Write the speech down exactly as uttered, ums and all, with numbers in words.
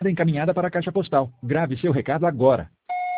encaminhada para a caixa postal. Grave seu recado agora.